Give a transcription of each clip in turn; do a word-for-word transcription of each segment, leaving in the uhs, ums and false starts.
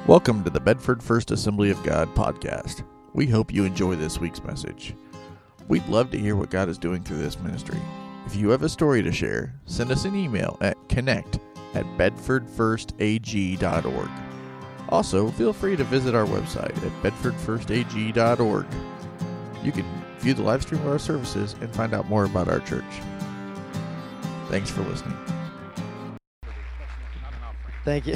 Welcome to the Bedford First Assembly of God podcast. We hope you enjoy this week's message. We'd love to hear what God is doing through this ministry. If you have a story to share, send us an email at connect at bedford first a g dot org. Also, feel free to visit our website at bedford first a g dot org. You can view the live stream of our services and find out more about our church. Thanks for listening. Thank you.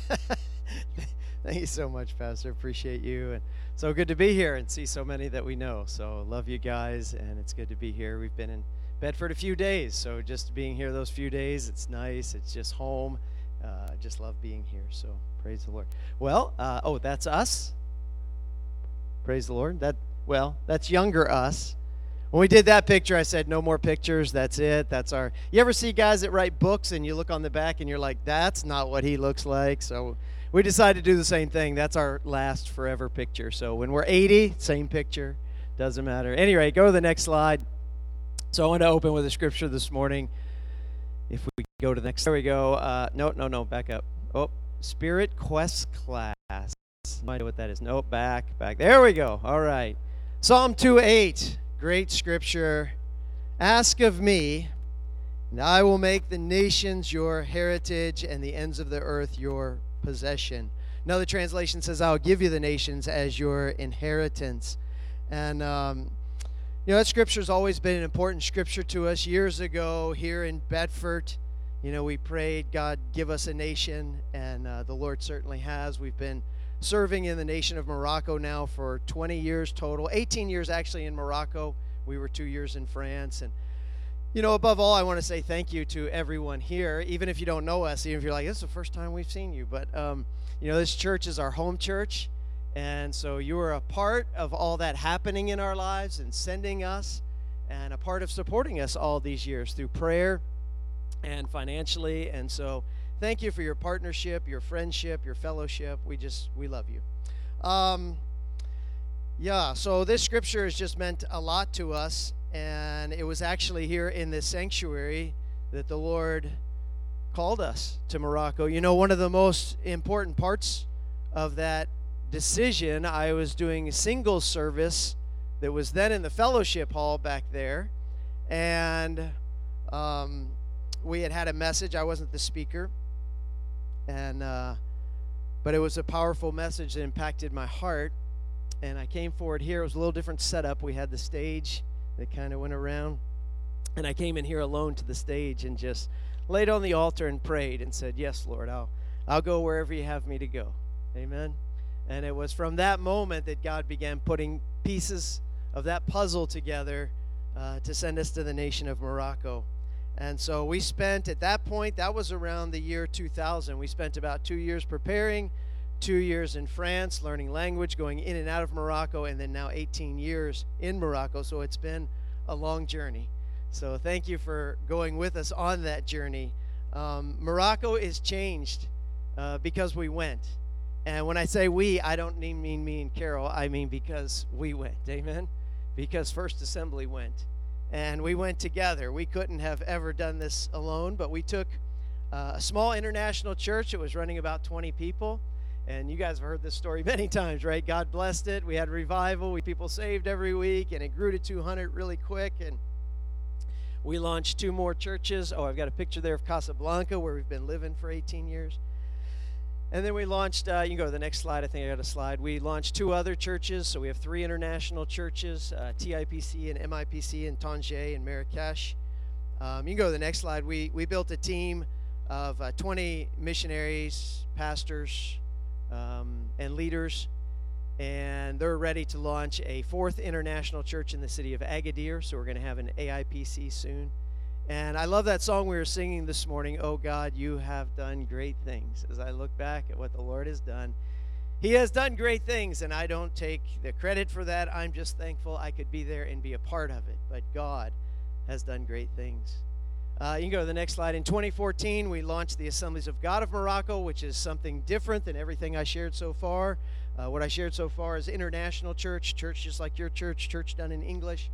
Thank you so much, Pastor. Appreciate you. And so good to be here and see so many that we know. So love you guys, and it's good to be here. We've been in Bedford a few days, so just being here those few days, it's nice. It's just home. Uh, just love being here. So praise the Lord. Well, uh, oh, that's us. Praise the Lord. That well, that's younger us. When we did that picture, I said, no more pictures. That's it. That's our. You ever see guys that write books and you look on the back and you're like, that's not what he looks like. So we decided to do the same thing. That's our last forever picture. So when we're eighty, same picture. Doesn't matter. Anyway, go to the next slide. So I want to open with a scripture this morning. If we go to the next, there we go. Uh, no, no, no, back up. Oh, Spirit Quest class. I know what that is. Nope, back, back. There we go. All right. Psalm two eight. Great scripture. Ask of me, and I will make the nations your heritage and the ends of the earth your possession. Another translation says, I'll give you the nations as your inheritance. And, um, you know, that scripture has always been an important scripture to us. Years ago here in Bedford, you know, we prayed, God, give us a nation, and uh, the Lord certainly has. We've been serving in the nation of Morocco now for twenty years total, eighteen years actually in Morocco. We were two years in France. And, you know, above all, I want to say thank you to everyone here, even if you don't know us, even if you're like, this is the first time we've seen you. But, um, you know, this church is our home church. And so you are a part of all that happening in our lives and sending us, and a part of supporting us all these years through prayer and financially. And so thank you for your partnership, your friendship, your fellowship. We just, we love you. Um, yeah, so this scripture has just meant a lot to us. And it was actually here in this sanctuary that the Lord called us to Morocco. You know, one of the most important parts of that decision, I was doing a singles service that was then in the fellowship hall back there. And um, we had had a message. I wasn't the speaker. And uh, but it was a powerful message that impacted my heart. And I came forward here. It was a little different setup. We had the stage that kind of went around. And I came in here alone to the stage and just laid on the altar and prayed and said, yes, Lord, I'll I'll go wherever you have me to go. Amen. And it was from that moment that God began putting pieces of that puzzle together uh, to send us to the nation of Morocco. And so we spent, at that point, that was around the year two thousand. We spent about two years preparing, two years in France, learning language, going in and out of Morocco, and then now eighteen years in Morocco. So it's been a long journey. So thank you for going with us on that journey. Um, Morocco is changed uh, because we went. And when I say we, I don't mean me and Carol. I mean because we went. Amen? Because First Assembly went. And we went together. We couldn't have ever done this alone, but we took uh, a small international church. It was running about twenty people. And you guys have heard this story many times, right? God blessed it. We had revival. We people saved every week, and it grew to two hundred really quick. And we launched two more churches. Oh, I've got a picture there of Casablanca, where we've been living for eighteen years. And then we launched, uh, you can go to the next slide. I think I got a slide. We launched two other churches. So we have three international churches, uh, T I P C and M I P C in Tanger and Marrakesh. Um, you can go to the next slide. We, we built a team of uh, twenty missionaries, pastors, um, and leaders. And they're ready to launch a fourth international church in the city of Agadir. So we're going to have an A I P C soon. And I love that song we were singing this morning, Oh God, you have done great things. As I look back at what the Lord has done, He has done great things, and I don't take the credit for that. I'm just thankful I could be there and be a part of it. But God has done great things. Uh, you can go to the next slide. In twenty fourteen, we launched the Assemblies of God of Morocco, which is something different than everything I shared so far. Uh, what I shared so far is international church, church just like your church, church done in English.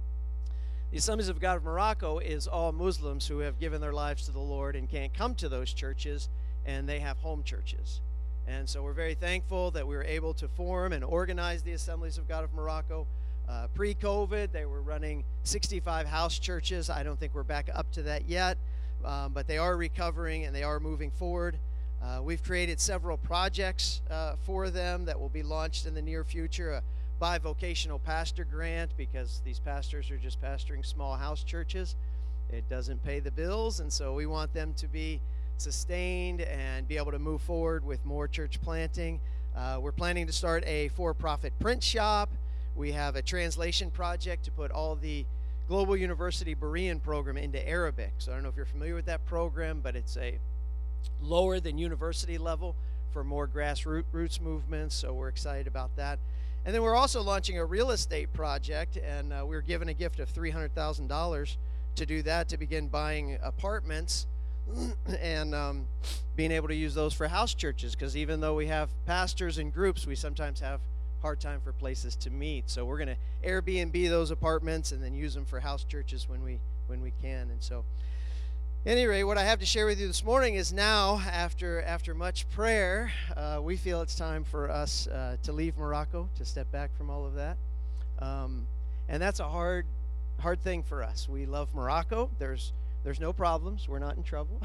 The Assemblies of God of Morocco is all Muslims who have given their lives to the Lord and can't come to those churches, and they have home churches. And so we're very thankful that we were able to form and organize the Assemblies of God of Morocco. Uh, pre-COVID, they were running sixty-five house churches. I don't think we're back up to that yet, um, but they are recovering and they are moving forward. Uh, we've created several projects uh, for them that will be launched in the near future. A bivocational pastor grant, because these pastors are just pastoring small house churches. It doesn't pay the bills, and so we want them to be sustained and be able to move forward with more church planting. Uh, we're planning to start a for-profit print shop. We have a translation project to put all the Global University Berean program into Arabic. So I don't know if you're familiar with that program, but it's a lower than university level for more grassroots movements, so we're excited about that. And then we're also launching a real estate project, and uh, we were given a gift of three hundred thousand dollars to do that, to begin buying apartments and um, being able to use those for house churches, because even though we have pastors and groups, we sometimes have hard time for places to meet. So we're going to Airbnb those apartments and then use them for house churches when we when we can. And so anyway, what I have to share with you this morning is now, after after much prayer, uh, we feel it's time for us uh, to leave Morocco, to step back from all of that. Um, and that's a hard hard thing for us. We love Morocco. There's there's no problems. We're not in trouble.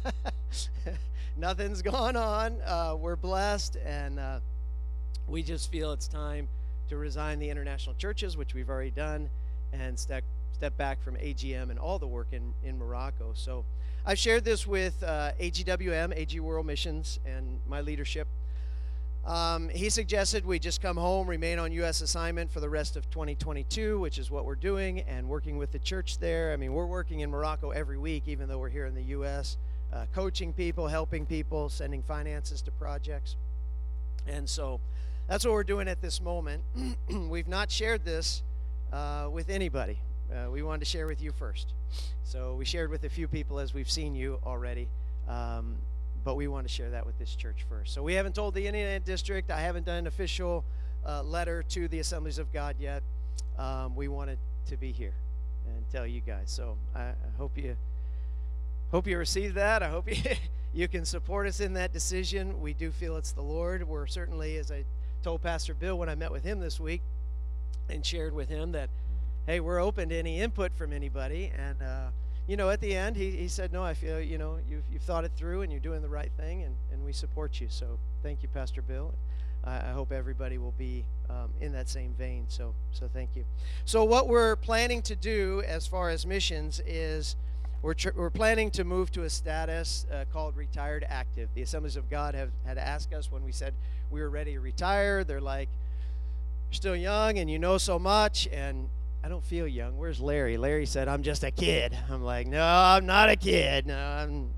Nothing's gone on. Uh, we're blessed, and uh, we just feel it's time to resign the international churches, which we've already done, and step step back from A G M and all the work in, in Morocco. So I've shared this with uh, A G W M, A G World Missions, and my leadership. Um, he suggested we just come home, remain on U S assignment for the rest of twenty twenty-two, which is what we're doing, and working with the church there. I mean, we're working in Morocco every week, even though we're here in the U S, uh, coaching people, helping people, sending finances to projects. And so that's what we're doing at this moment. We've not shared this uh, with anybody. Uh, we wanted to share with you first. So we shared with a few people as we've seen you already. Um, but we want to share that with this church first. So we haven't told the Indiana District. I haven't done an official uh, letter to the Assemblies of God yet. Um, we wanted to be here and tell you guys. So I, I hope you hope you receive that. I hope you, you can support us in that decision. We do feel it's the Lord. We're certainly, as I told Pastor Bill when I met with him this week and shared with him that, hey, we're open to any input from anybody. And, uh, you know, at the end, he, he said, no, I feel, you know, you've, you've thought it through and you're doing the right thing, and, and we support you. So thank you, Pastor Bill. I, I hope everybody will be um, in that same vein. So, so thank you. So what we're planning to do as far as missions is we're, tr- we're planning to move to a status uh, called retired active. The Assemblies of God have had asked us when we said we were ready to retire. They're like, you're still young and you know so much, and I don't feel young. Where's Larry? Larry said, I'm just a kid. I'm like, no, I'm not a kid. No, I'm...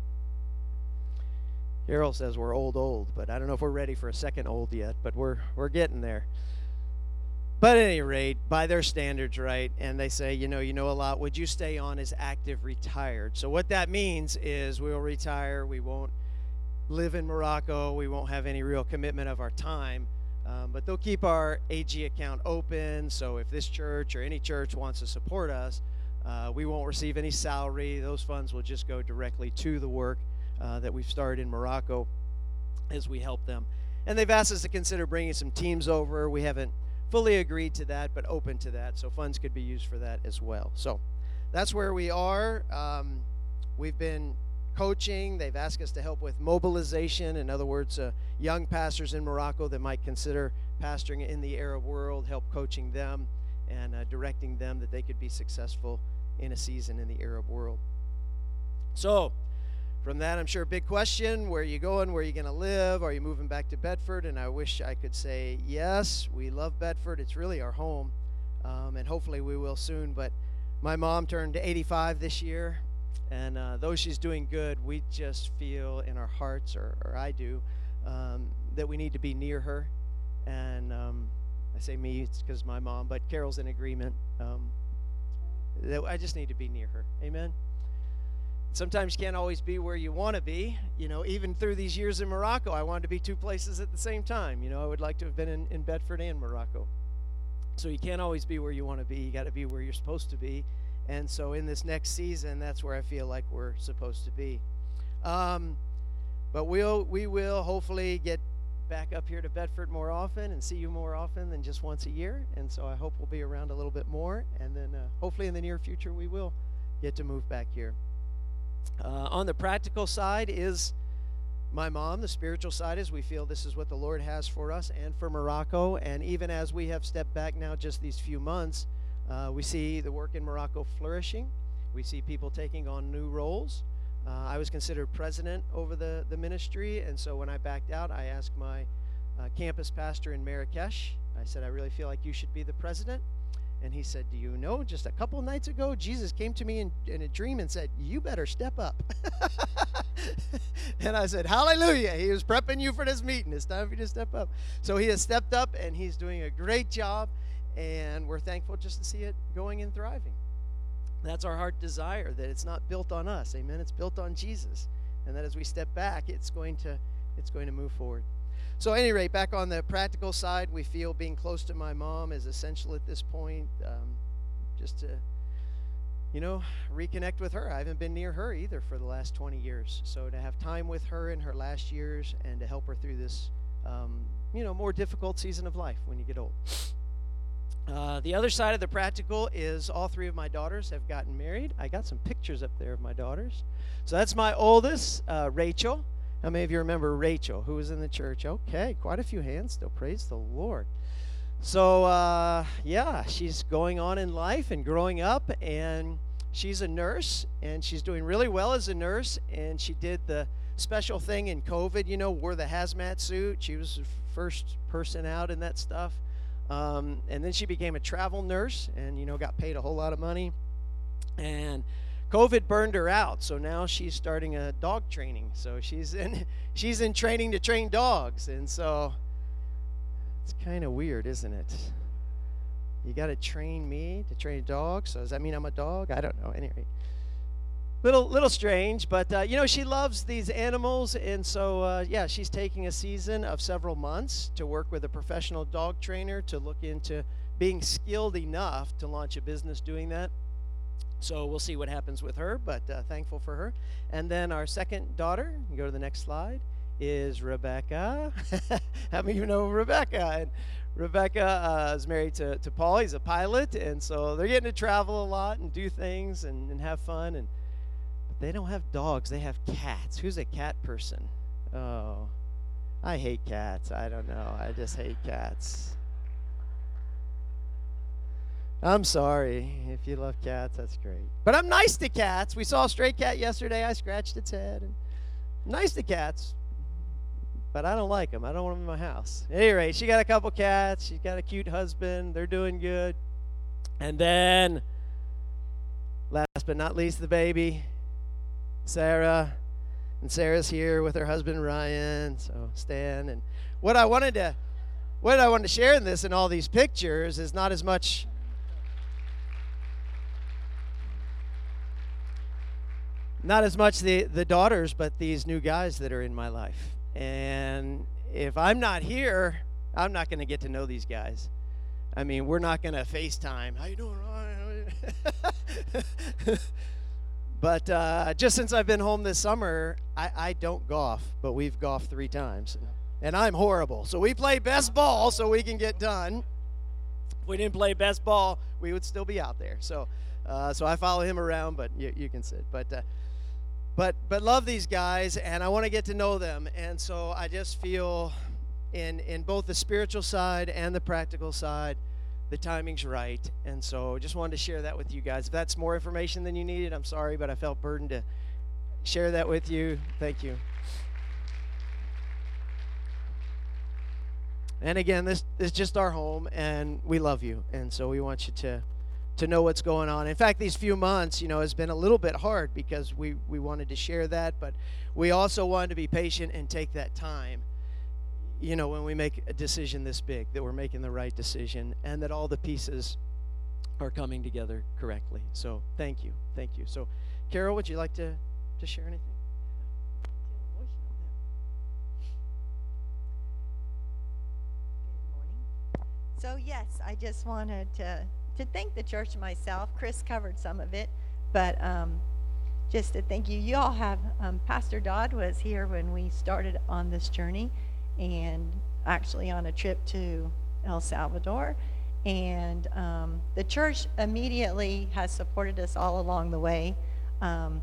Carol says we're old, old, but I don't know if we're ready for a second old yet, but we're we're getting there. But at any rate, by their standards, right, and they say, you know, you know a lot, would you stay on as active retired? So what that means is we'll retire, we won't live in Morocco, we won't have any real commitment of our time, um, but they'll keep our A G account open, so if this church or any church wants to support us, uh, we won't receive any salary. Those funds will just go directly to the work uh, that we've started in Morocco as we help them. And they've asked us to consider bringing some teams over. We haven't fully agreed to that, but open to that, so funds could be used for that as well. So that's where we are. Um, we've been coaching. They've asked us to help with mobilization. In other words, uh, young pastors in Morocco that might consider pastoring in the Arab world, help coaching them and uh, directing them that they could be successful in a season in the Arab world. So from that, I'm sure, big question, where are you going, where are you going to live, are you moving back to Bedford? And I wish I could say yes, we love Bedford, it's really our home, um, and hopefully we will soon. But my mom turned eighty-five this year, and uh, though she's doing good, we just feel in our hearts, or, or I do, um, that we need to be near her. And um, I say me, it's because my mom, but Carol's in agreement, um, that I just need to be near her. Amen? Sometimes you can't always be where you want to be. You know, even through these years in Morocco, I wanted to be two places at the same time. You know, I would like to have been in, in Bedford and Morocco. So you can't always be where you want to be. You got to be where you're supposed to be. And so in this next season, that's where I feel like we're supposed to be. Um, but we'll we will hopefully get back up here to Bedford more often and see you more often than just once a year. And so I hope we'll be around a little bit more. And then uh, hopefully in the near future we will get to move back here. Uh, on the practical side is my mom. The spiritual side is we feel this is what the Lord has for us and for Morocco. And even as we have stepped back now just these few months, uh, we see the work in Morocco flourishing. We see people taking on new roles. Uh, I was considered president over the, the ministry, and so when I backed out, I asked my uh, campus pastor in Marrakesh, I said, I really feel like you should be the president. And he said, do you know, just a couple nights ago, Jesus came to me in, in a dream and said, you better step up. And I said, hallelujah. He was prepping you for this meeting. It's time for you to step up. So he has stepped up, and he's doing a great job, and we're thankful just to see it going and thriving. That's our heart desire, that it's not built on us. Amen. It's built on Jesus. And that as we step back, it's going to it's going to move forward. So at any rate, back on the practical side, we feel being close to my mom is essential at this point. Um, just to, you know, reconnect with her. I haven't been near her either for the last twenty years. So to have time with her in her last years and to help her through this, um, you know, more difficult season of life when you get old. Uh, the other side of the practical is all three of my daughters have gotten married. I got some pictures up there of my daughters. So that's my oldest, uh, Rachel. How many of you remember Rachel, who was in the church? Okay, quite a few hands still. Praise the Lord. So, uh, yeah, she's going on in life and growing up, and she's a nurse, and she's doing really well as a nurse, and she did the special thing in COVID, you know, wore the hazmat suit. She was the first person out in that stuff. Um, and then she became a travel nurse and, you know, got paid a whole lot of money. And COVID burned her out, so now she's starting a dog training. So she's in she's in training to train dogs. And so it's kind of weird, isn't it? You got to train me to train dogs. So does that mean I'm a dog? I don't know. Anyway, little little strange, but uh, you know, she loves these animals, and so uh, yeah, she's taking a season of several months to work with a professional dog trainer to look into being skilled enough to launch a business doing that. So we'll see what happens with her, but uh, thankful for her. And then our second daughter, you go to the next slide, is Rebecca. How many of you know Rebecca? And Rebecca uh, is married to, to Paul. He's a pilot, and so they're getting to travel a lot and do things and, and have fun. And they don't have dogs. They have cats. Who's a cat person? Oh, I hate cats. I don't know. I just hate cats. I'm sorry. If you love cats, that's great. But I'm nice to cats. We saw a stray cat yesterday. I scratched its head. And I'm nice to cats, but I don't like them. I don't want them in my house. At any rate, she got a couple cats. She's got a cute husband. They're doing good. And then, last but not least, the baby, Sarah. And Sarah's here with her husband Ryan, so Stan. And what I wanted to what I wanted to share in this and all these pictures is not as much not as much the, the daughters, but these new guys that are in my life. And if I'm not here, I'm not going to get to know these guys. I mean, we're not going to FaceTime. How you doing, Ryan? But uh, just since I've been home this summer, I, I don't golf, but we've golfed three times. And I'm horrible. So we play best ball so we can get done. If we didn't play best ball, we would still be out there. So uh, so I follow him around, but you, you can sit. But, uh, but, but love these guys, and I want to get to know them. And so I just feel in, in both the spiritual side and the practical side, the timing's right. And so just wanted to share that with you guys. If that's more information than you needed, I'm sorry, but I felt burdened to share that with you. Thank you. And again, this, this is just our home, and we love you. And so we want you to, to know what's going on. In fact, these few months, you know, has been a little bit hard because we, we wanted to share that, but we also wanted to be patient and take that time. You know, when we make a decision this big, that we're making the right decision and that all the pieces are coming together correctly. So thank you. Thank you. So, Carol, would you like to, to share anything? Good morning. So, yes, I just wanted to, to thank the church myself. Chris covered some of it, but um, just to thank you. You all have, um, Pastor Dodd was here when we started on this journey, and actually on a trip to El Salvador. And um, the church immediately has supported us all along the way. Um,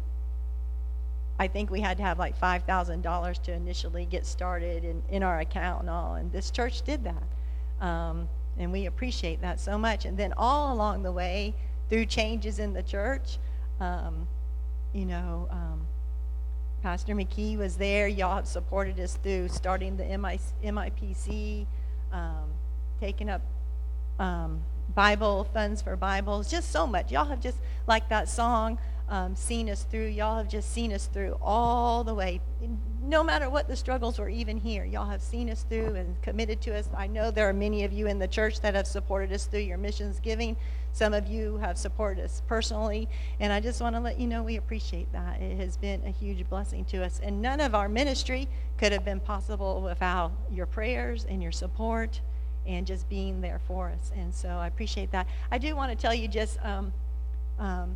I think we had to have like five thousand dollars to initially get started in, in our account and all, and this church did that. Um, and we appreciate that so much. And then all along the way, through changes in the church, um, you know, um, Pastor McKee was there. Y'all have supported us through starting the M I P C, um, taking up um, Bible funds for Bibles, just so much. Y'all have just, like that song, Um, seen us through. Y'all have just seen us through all the way. No matter what the struggles were even here, y'all have seen us through and committed to us. I know there are many of you in the church that have supported us through your missions giving. Some of you have supported us personally, and I just want to let you know we appreciate that. It has been a huge blessing to us, and none of our ministry could have been possible without your prayers and your support and just being there for us. And so I appreciate that. I do want to tell you just um, um,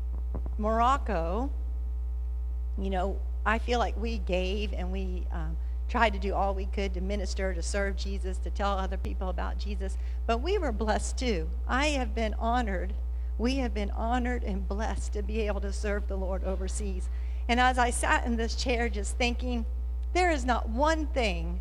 Morocco, you know, I feel like we gave and we um, tried to do all we could to minister, to serve Jesus, to tell other people about Jesus, but we were blessed too. I have been honored. We have been honored and blessed to be able to serve the Lord overseas. And as I sat in this chair just thinking, there is not one thing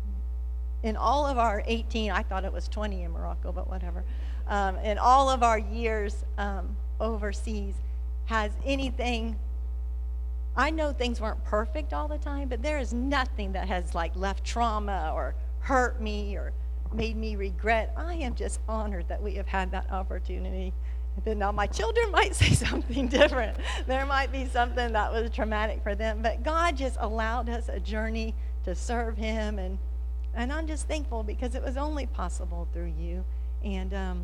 in all of our eighteen, I thought it was twenty in Morocco, but whatever, um, in all of our years um, overseas, has anything, I know things weren't perfect all the time, but there is nothing that has like left trauma or hurt me or made me regret. I am just honored that we have had that opportunity. But now my children might say something different. There might be something that was traumatic for them, but God just allowed us a journey to serve him, and and I'm just thankful because it was only possible through you. And um,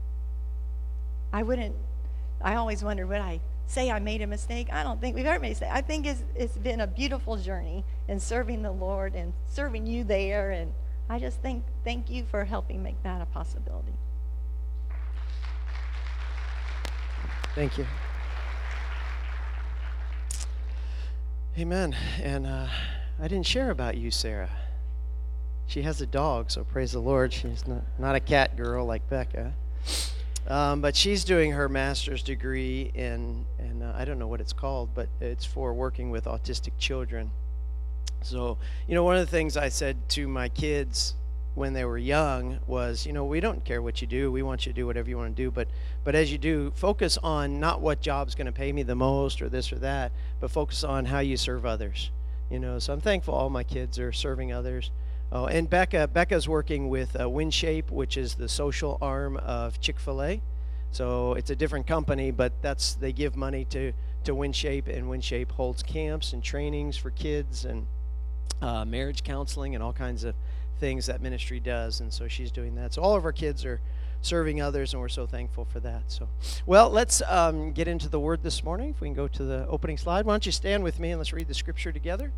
I wouldn't, I always wondered, would I say I made a mistake? I don't think we've ever made a mistake. I think it's, it's been a beautiful journey in serving the Lord and serving you there, and I just think thank you for helping make that a possibility. Thank you. Amen. And uh, I didn't share about you, Sarah. She has a dog, so praise the Lord. She's not, not a cat girl like Becca. Um, but she's doing her master's degree in, in uh, I don't know what it's called, but it's for working with autistic children. So, you know, one of the things I said to my kids when they were young was, you know, we don't care what you do. We want you to do whatever you want to do. But, but as you do, focus on not what job's going to pay me the most or this or that, but focus on how you serve others. You know, so I'm thankful all my kids are serving others. Oh, and Becca, Becca's working with uh, WinShape, which is the social arm of Chick-fil-A. So it's a different company, but that's they give money to, to WinShape, and WinShape holds camps and trainings for kids and uh, marriage counseling and all kinds of things that ministry does. And so she's doing that. So all of our kids are serving others, and we're so thankful for that. So, well, let's um, get into the Word this morning. If we can go to the opening slide. Why don't you stand with me and let's read the Scripture together.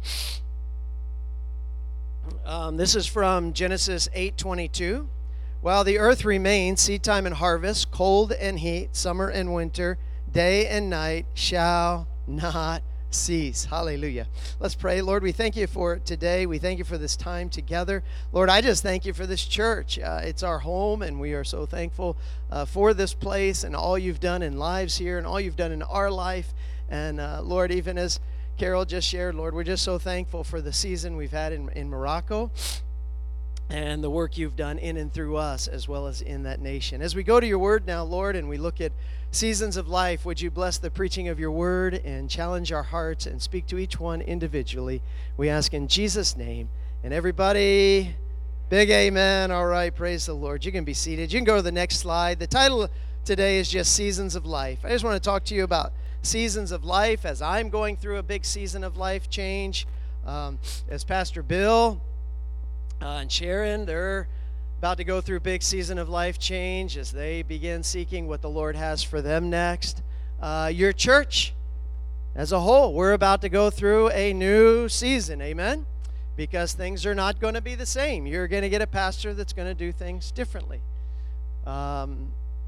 Um, this is from Genesis eight twenty-two. While the earth remains, seedtime and harvest, cold and heat, summer and winter, day and night shall not cease. Hallelujah. Let's pray. Lord, we thank you for today. We thank you for this time together. Lord, I just thank you for this church. Uh, it's our home, and we are so thankful uh, for this place and all you've done in lives here and all you've done in our life. And uh, Lord, even as Carol just shared, Lord, we're just so thankful for the season we've had in, in Morocco and the work you've done in and through us as well as in that nation. As we go to your word now, Lord, and we look at seasons of life, would you bless the preaching of your word and challenge our hearts and speak to each one individually? We ask in Jesus' name. And everybody, big amen. All right, praise the Lord. You can be seated. You can go to the next slide. The title today is just Seasons of Life. I just want to talk to you about seasons of life as I'm going through a big season of life change. Um, as Pastor Bill uh, and Sharon, they're about to go through a big season of life change as they begin seeking what the Lord has for them next. Uh, your church as a whole, we're about to go through a new season, amen? Because things are not going to be the same. You're going to get a pastor that's going to do things differently. Um,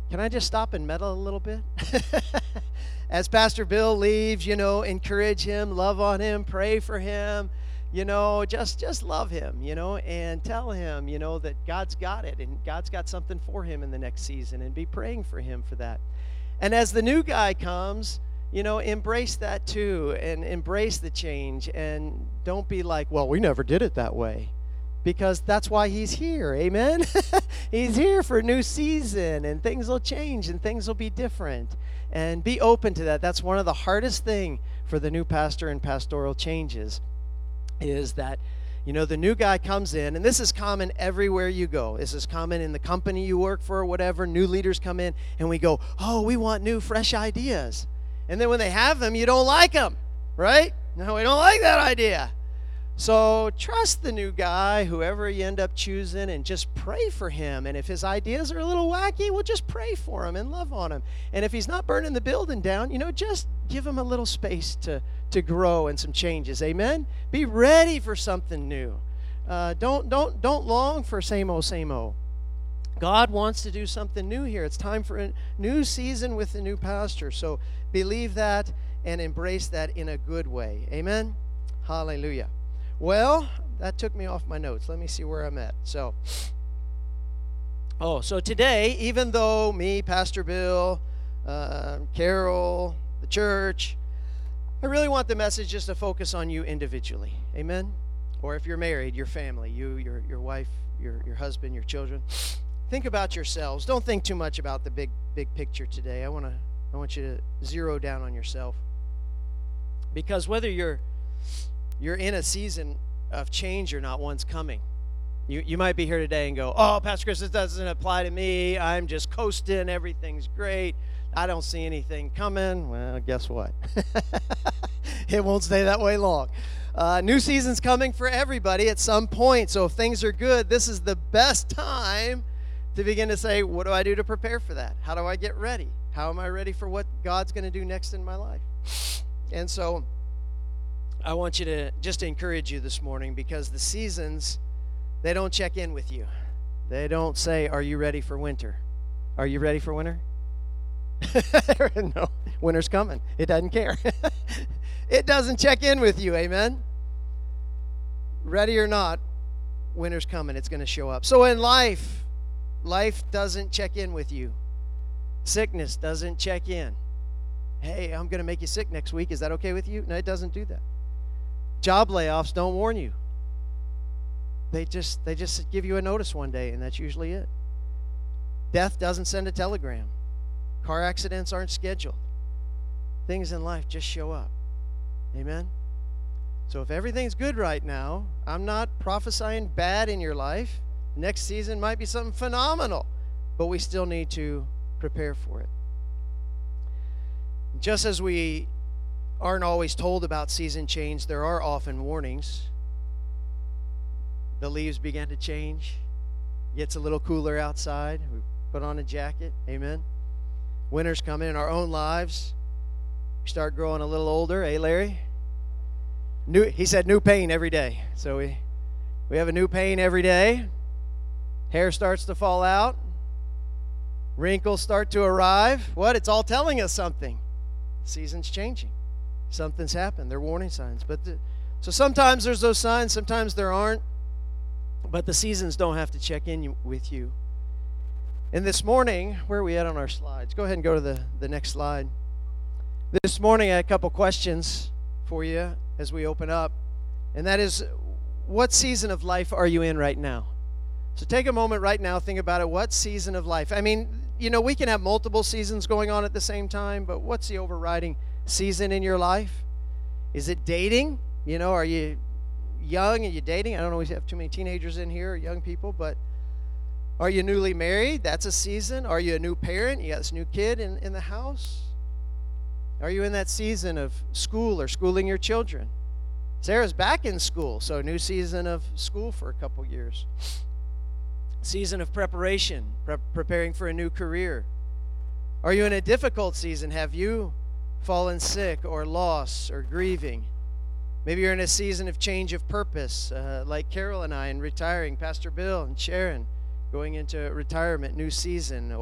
can I just stop and meddle a little bit? As Pastor Bill leaves, you know, encourage him, love on him, pray for him, you know, just just love him, you know, and tell him, you know, that God's got it and God's got something for him in the next season, and be praying for him for that. And as the new guy comes, you know, embrace that too, and embrace the change, and don't be like, well, we never did it that way. Because that's why he's here, amen? He's here for a new season, and things will change, and things will be different. And be open to that. That's one of the hardest thing for the new pastor and pastoral changes, is that, you know, the new guy comes in, and this is common everywhere you go. This is common in the company you work for or whatever. New leaders come in, and we go, oh, we want new, fresh ideas. And then when they have them, you don't like them, right? No, we don't like that idea. So trust the new guy, whoever you end up choosing, and just pray for him. And if his ideas are a little wacky, well, just pray for him and love on him. And if he's not burning the building down, you know, just give him a little space to, to grow and some changes. Amen? Be ready for something new. Uh, don't, don't, don't long for same old, same old. God wants to do something new here. It's time for a new season with the new pastor. So believe that and embrace that in a good way. Amen? Hallelujah. Well, that took me off my notes. Let me see where I'm at. So, oh, so today, even though me, Pastor Bill, uh, Carol, the church, I really want the message just to focus on you individually. Amen? Or if you're married, your family, you, your your wife, your your husband, your children. Think about yourselves. Don't think too much about the big big picture today. I want to I want you to zero down on yourself. Because whether you're you're in a season of change or not, one's coming. You you might be here today and go, oh, Pastor Chris, this doesn't apply to me. I'm just coasting. Everything's great. I don't see anything coming. Well, guess what? It won't stay that way long. Uh, new season's coming for everybody at some point. So if things are good, this is the best time to begin to say, what do I do to prepare for that? How do I get ready? How am I ready for what God's going to do next in my life? And so I want you to just to encourage you this morning, because the seasons, they don't check in with you. They don't say, are you ready for winter? Are you ready for winter? No, winter's coming. It doesn't care. It doesn't check in with you, amen? Ready or not, winter's coming. It's going to show up. So in life, life doesn't check in with you. Sickness doesn't check in. Hey, I'm going to make you sick next week. Is that okay with you? No, it doesn't do that. Job layoffs don't warn you. They just they just give you a notice one day, and that's usually it. Death doesn't send a telegram. Car accidents aren't scheduled. Things in life just show up. Amen? So if everything's good right now, I'm not prophesying bad in your life. Next season might be something phenomenal, but we still need to prepare for it. Just as we aren't always told about season change, there are often warnings. The leaves begin to change. Gets a little cooler outside. We put on a jacket. Amen. Winter's coming in our own lives. We start growing a little older. Eh, Larry? New, he said new pain every day. So we, we have a new pain every day. Hair starts to fall out. Wrinkles start to arrive. What? It's all telling us something. The season's changing. Something's happened. They're warning signs. But the, so sometimes there's those signs, sometimes there aren't. But the seasons don't have to check in with you. And this morning, where are we at on our slides? Go ahead and go to the, the next slide. This morning I had a couple questions for you as we open up. And that is, what season of life are you in right now? So take a moment right now, think about it. What season of life? I mean, you know, we can have multiple seasons going on at the same time, but what's the overriding season in your life? Is it dating? You know, are you young and you dating? I don't always have too many teenagers in here or young people, but are you newly married? That's a season. Are you a new parent? You got this new kid in, in the house? Are you in that season of school or schooling your children? Sarah's back in school, so new season of school for a couple years. Season of preparation, pre- preparing for a new career. Are you in a difficult season? Have you fallen sick or lost or grieving? Maybe you're in a season of change of purpose, uh, like Carol and I, in retiring, Pastor Bill and Sharon going into retirement, new season. Or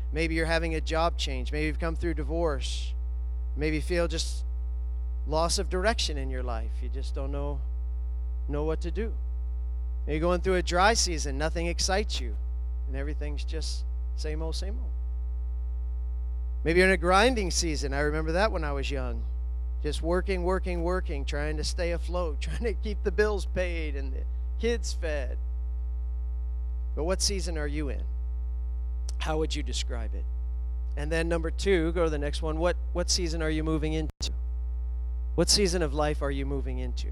Maybe you're having a job change. Maybe you've come through divorce. Maybe you feel just loss of direction in your life. You just don't know, know what to do. Maybe you're going through a dry season. Nothing excites you. And everything's just same old, same old. Maybe you're in a grinding season. I remember that when I was young. Just working, working, working, trying to stay afloat, trying to keep the bills paid and the kids fed. But what season are you in? How would you describe it? And then number two, go to the next one. What, what season are you moving into? What season of life are you moving into?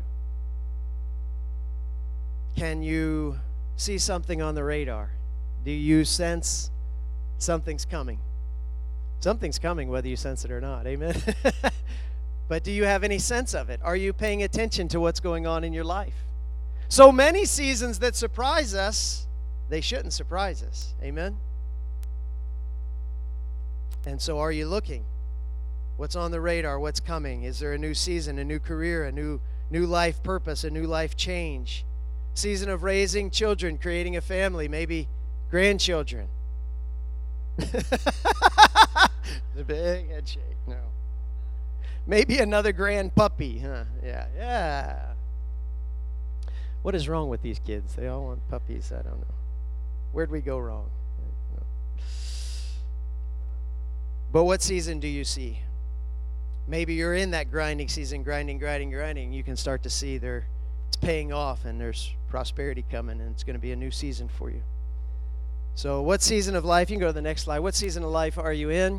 Can you see something on the radar? Do you sense something's coming? Something's coming whether you sense it or not. Amen? But do you have any sense of it? Are you paying attention to what's going on in your life? So many seasons that surprise us, they shouldn't surprise us. Amen? And so are you looking? What's on the radar? What's coming? Is there a new season, a new career, a new new life purpose, a new life change? Season of raising children, creating a family, maybe grandchildren. The big head shake. No. Maybe another grand puppy, huh? Yeah, yeah. What is wrong with these kids? They all want puppies. I don't know. Where'd we go wrong? But what season do you see? Maybe you're in that grinding season, grinding, grinding, grinding. You can start to see there it's paying off and there's prosperity coming and it's going to be a new season for you. So what season of life, you can go to the next slide. What season of life are you in?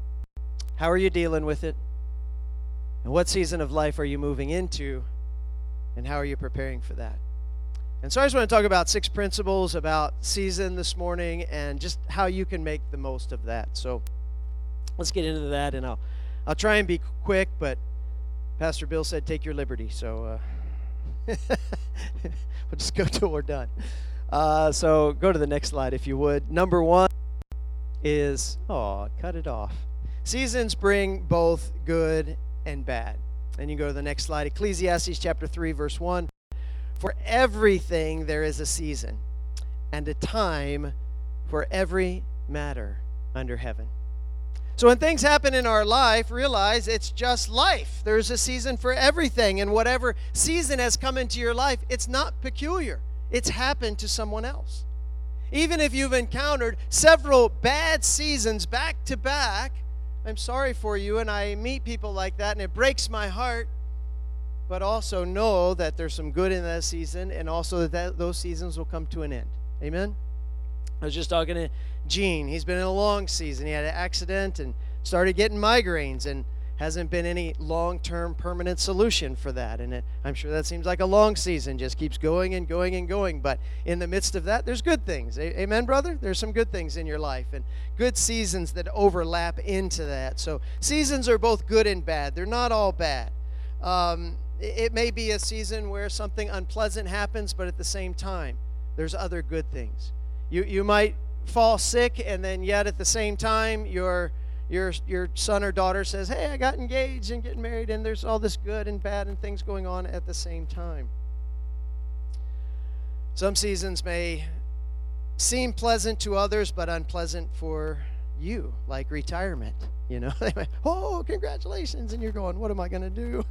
How are you dealing with it? And what season of life are you moving into? And how are you preparing for that? And so I just want to talk about six principles about season this morning and just how you can make the most of that. So let's get into that, and I'll I'll try and be quick, but Pastor Bill said take your liberty, so uh, we'll just go till we're done. Uh, so go to the next slide if you would. Number one is, oh, cut it off. Seasons bring both good and bad. And you go to the next slide. Ecclesiastes chapter three, verse one. For everything there is a season, and a time for every matter under heaven. So when things happen in our life, realize it's just life. There's a season for everything, and whatever season has come into your life, it's not peculiar. It's happened to someone else. Even if you've encountered several bad seasons back to back, I'm sorry for you, and I meet people like that, and it breaks my heart. But also know that there's some good in that season, and also that, that those seasons will come to an end. Amen? I was just talking to Gene. He's been in a long season. He had an accident and started getting migraines, and hasn't been any long-term permanent solution for that. And it, I'm sure that seems like a long season, just keeps going and going and going. But in the midst of that, there's good things. A- Amen, brother? There's some good things in your life and good seasons that overlap into that. So seasons are both good and bad. They're not all bad. Um, it, it may be a season where something unpleasant happens, but at the same time, there's other good things. You you might fall sick, and then yet at the same time, you're Your your son or daughter says, hey, I got engaged and getting married, and there's all this good and bad and things going on at the same time. Some seasons may seem pleasant to others, but unpleasant for you, like retirement. You know, they might, oh, congratulations, and you're going, what am I going to do?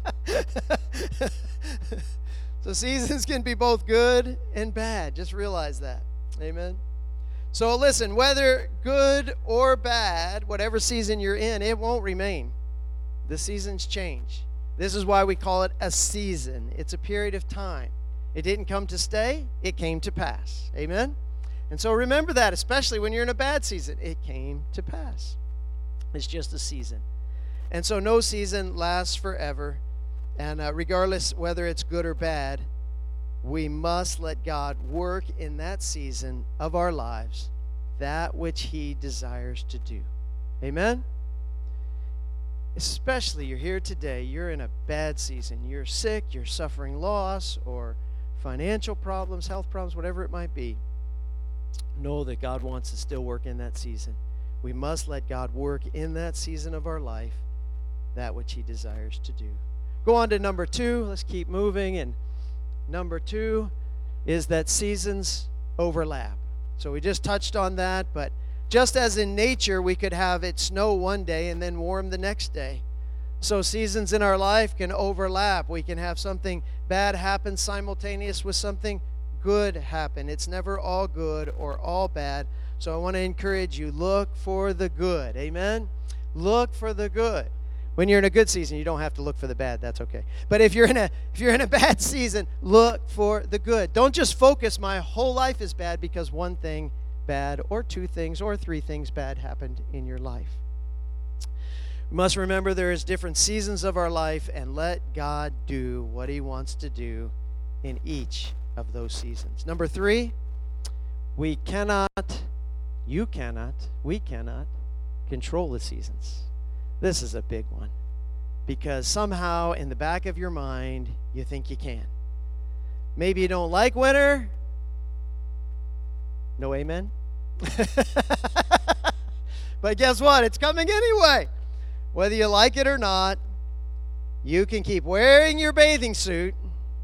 So seasons can be both good and bad. Just realize that. Amen. So listen, whether good or bad, whatever season you're in, it won't remain. The seasons change. This is why we call it a season. It's a period of time. It didn't come to stay, it came to pass. Amen? And so remember that, especially when you're in a bad season. It came to pass. It's just a season. And so no season lasts forever. And uh, regardless whether it's good or bad, we must let God work in that season of our lives that which He desires to do. Amen? Especially you're here today, you're in a bad season. You're sick, you're suffering loss or financial problems, health problems, whatever it might be. Know that God wants to still work in that season. We must let God work in that season of our life that which He desires to do. Go on to number two. Let's keep moving. And number two is that seasons overlap. So we just touched on that, but Just as in nature, we could have it snow one day and then warm the next day. So seasons in our life can overlap. We can have something bad happen simultaneous with something good happen. It's never all good or all bad. So I want to encourage you, look for the good. Amen? Look for the good. When you're in a good season, you don't have to look for the bad. That's okay. But if you're in a if you're in a bad season, look for the good. Don't just focus, my whole life is bad because one thing bad or two things or three things bad happened in your life. We must remember there is different seasons of our life, and let God do what he wants to do in each of those seasons. Number three, we cannot, you cannot, we cannot control the seasons. This is a big one because somehow in the back of your mind, you think you can. Maybe you don't like winter. No amen? But guess what? It's coming anyway. Whether you like it or not, you can keep wearing your bathing suit,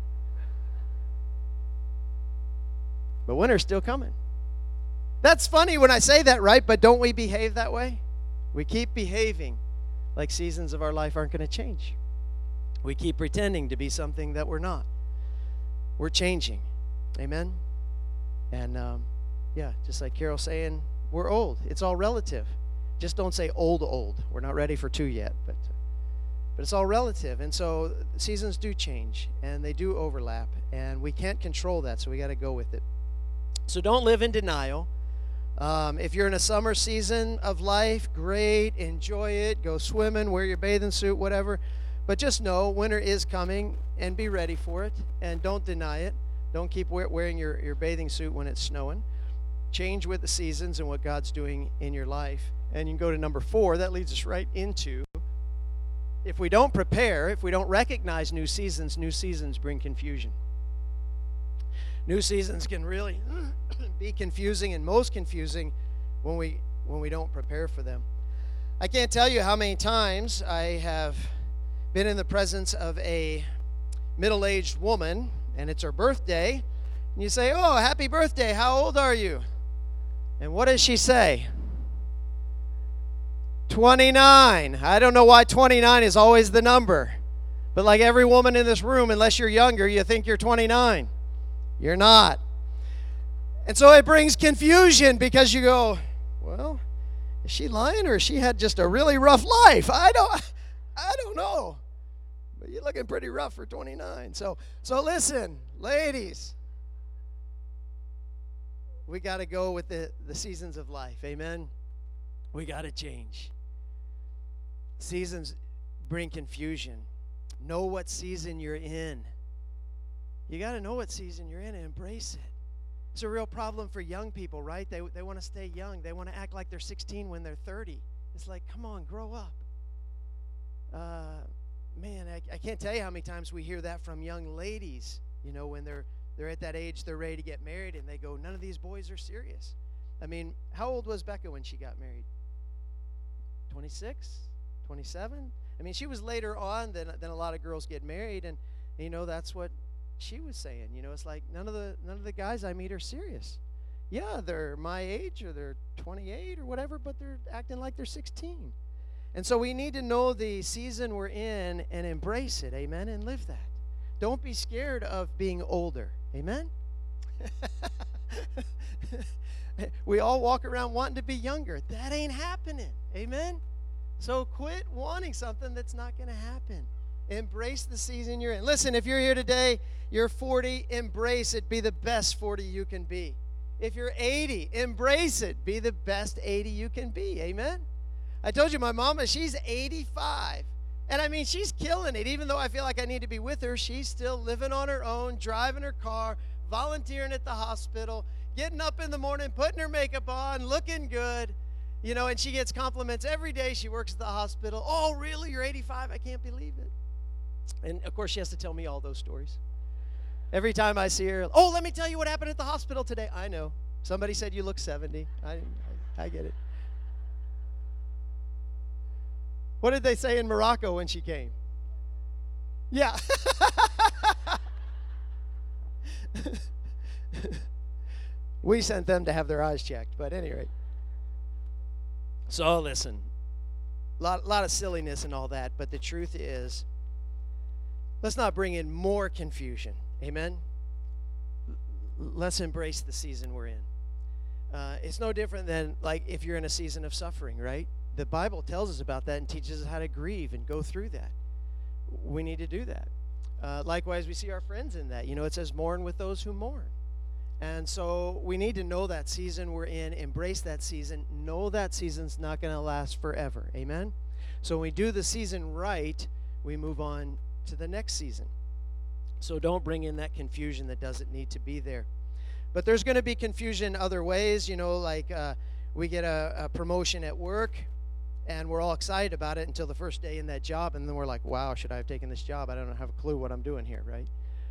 but winter's still coming. That's funny when I say that, right? But don't we behave that way? We keep behaving like seasons of our life aren't going to change. We keep pretending to be something that we're not. We're changing. Amen? And, um, yeah, just like Carol's saying, we're old. It's all relative. Just don't say old, old. We're not ready for two yet, but but it's all relative. And so seasons do change, and they do overlap, and we can't control that, so we got to go with it. So don't live in denial. Um, if you're in a summer season of life, great, enjoy it, go swimming, wear your bathing suit, whatever. But just know winter is coming, and be ready for it, and don't deny it. Don't keep wearing your, your bathing suit when it's snowing. Change with the seasons and what God's doing in your life. And you can go to number four. That leads us right into, if we don't prepare, if we don't recognize new seasons, new seasons bring confusion. New seasons can really be confusing, and most confusing when we when we don't prepare for them. I can't tell you how many times I have been in the presence of a middle-aged woman, and it's her birthday, and you say, "Oh, happy birthday, how old are you?" And what does she say? twenty-nine. I don't know why twenty-nine is always the number. But like every woman in this room, unless you're younger, you think you're twenty-nine. You're not. And so it brings confusion because you go, well, is she lying, or has she had just a really rough life? I don't I don't know. But you're looking pretty rough for twenty-nine. So so listen, ladies. We got to go with the, the seasons of life. Amen? We got to change. Seasons bring confusion. Know what season you're in. You got to know what season you're in and embrace it. It's a real problem for young people, right? They, they want to stay young. They want to act like they're sixteen when they're thirty. It's like, come on, grow up. Uh, man, I, I can't tell you how many times we hear that from young ladies, you know, when they're They're at that age, they're ready to get married, and they go, none of these boys are serious. I mean, how old was Becca when she got married? twenty-six? twenty-seven? I mean, she was later on than, than a lot of girls get married, and, you know, that's what she was saying. You know, it's like, none of the none of the guys I meet are serious. Yeah, they're my age, or they're twenty-eight or whatever, but they're acting like they're sixteen. And so we need to know the season we're in and embrace it, amen, and live that. Don't be scared of being older. Amen? We all walk around wanting to be younger. That ain't happening. Amen? So quit wanting something that's not going to happen. Embrace the season you're in. Listen, if you're here today, you're forty, embrace it. Be the best forty you can be. If you're eighty, embrace it. Be the best eighty you can be. Amen? I told you my mama, she's eighty-five. And I mean, she's killing it. Even though I feel like I need to be with her, she's still living on her own, driving her car, volunteering at the hospital, getting up in the morning, putting her makeup on, looking good. You know, and she gets compliments every day. She works at the hospital. Oh, really? You're eighty-five? I can't believe it. And, of course, she has to tell me all those stories. Every time I see her, oh, let me tell you what happened at the hospital today. I know. Somebody said you look seventy. I, I, I get it. What did they say in Morocco when she came? Yeah. We sent them to have their eyes checked, but at any rate. So listen, a lot, lot of silliness and all that, but the truth is, let's not bring in more confusion. Amen? Let's embrace the season we're in. Uh, it's no different than like if you're in a season of suffering, right? The Bible tells us about that and teaches us how to grieve and go through that. We need to do that. Uh, likewise, we see our friends in that. You know, it says mourn with those who mourn. And so we need to know that season we're in, embrace that season, know that season's not going to last forever. Amen? So when we do the season right, we move on to the next season. So don't bring in that confusion that doesn't need to be there. But there's going to be confusion other ways, you know, like uh, we get a, a promotion at work, and we're all excited about it until the first day in that job, and then we're like, wow, should I have taken this job? I don't have a clue what I'm doing here, right?